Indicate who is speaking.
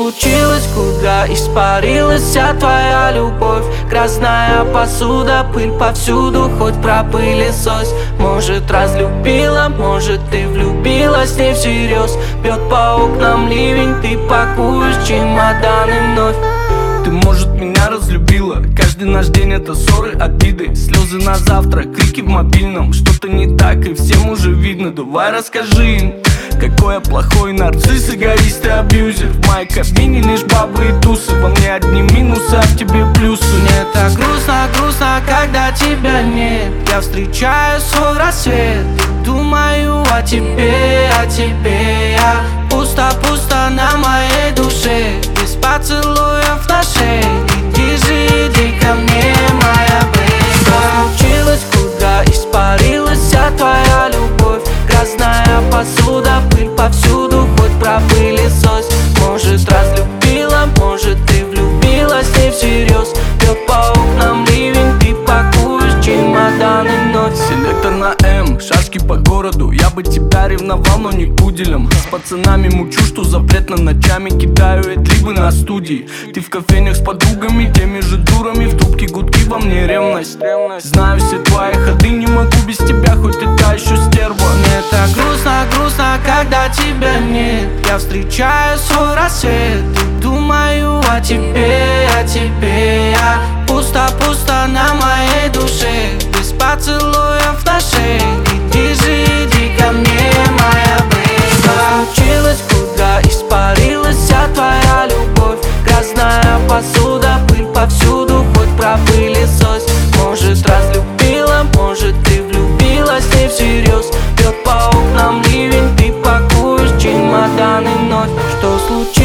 Speaker 1: случилось, куда испарилась вся твоя любовь? Грязная посуда, пыль повсюду, хоть пропылесось. Может, разлюбила, может, ты влюбилась не всерьез. Бьет по окнам ливень, ты пакуешь чемоданы вновь.
Speaker 2: Ты, может, меня разлюбила. Каждый наш день это ссоры, обиды, слезы на завтра, крики в мобильном. Что-то не так и всем уже видно. Давай расскажи им, какой я плохой нарцисс, эгоист и абьюзер. В моей кабине лишь бабы и тусы. Во мне одни минусы, а в тебе плюсы.
Speaker 1: Мне так грустно, грустно, когда тебя нет. Я встречаю свой рассвет, думаю о тебе, я. Пусто, пусто на моей душе, без поцелуев на шее. Иди же, иди ко мне, моя бэйби. Что случилось, куда испарилась вся твоя любовь? Грязная посуда, пыль повсюду, хоть пропылесось. Может, разлюбила, может, ты влюбилась не всерьез. Бьет по окнам ливень, ты пакуешь чемоданы вновь.
Speaker 2: Селектор на М, шашки по городу. Я бы тебя ревновал, но не пуделем. С пацанами мучу, что запретно ночами кидаю эдлибы на студии. Ты в кофейнях с подругами, теми же дурами. В трубке гудки, во мне ревность. Знаю все твои ходы, не могу без тебя, хоть ты та еще стерва.
Speaker 1: Мне так грустно, грустно, когда тебя нет. Я встречаю свой рассвет, думаю о тебе, я. Пусто, пусто на моей душе, без поцелуев на шее. Иди же, иди ко мне, моя бэйби. Что случилось, куда испарилась вся твоя любовь? Грязная посуда, пыль повсюду, хоть пропылесось. Может, разлюбила, может, ты влюбилась не всерьез. Бьет по окнам ливень, ты пакуешь чемоданы вновь. Что случилось?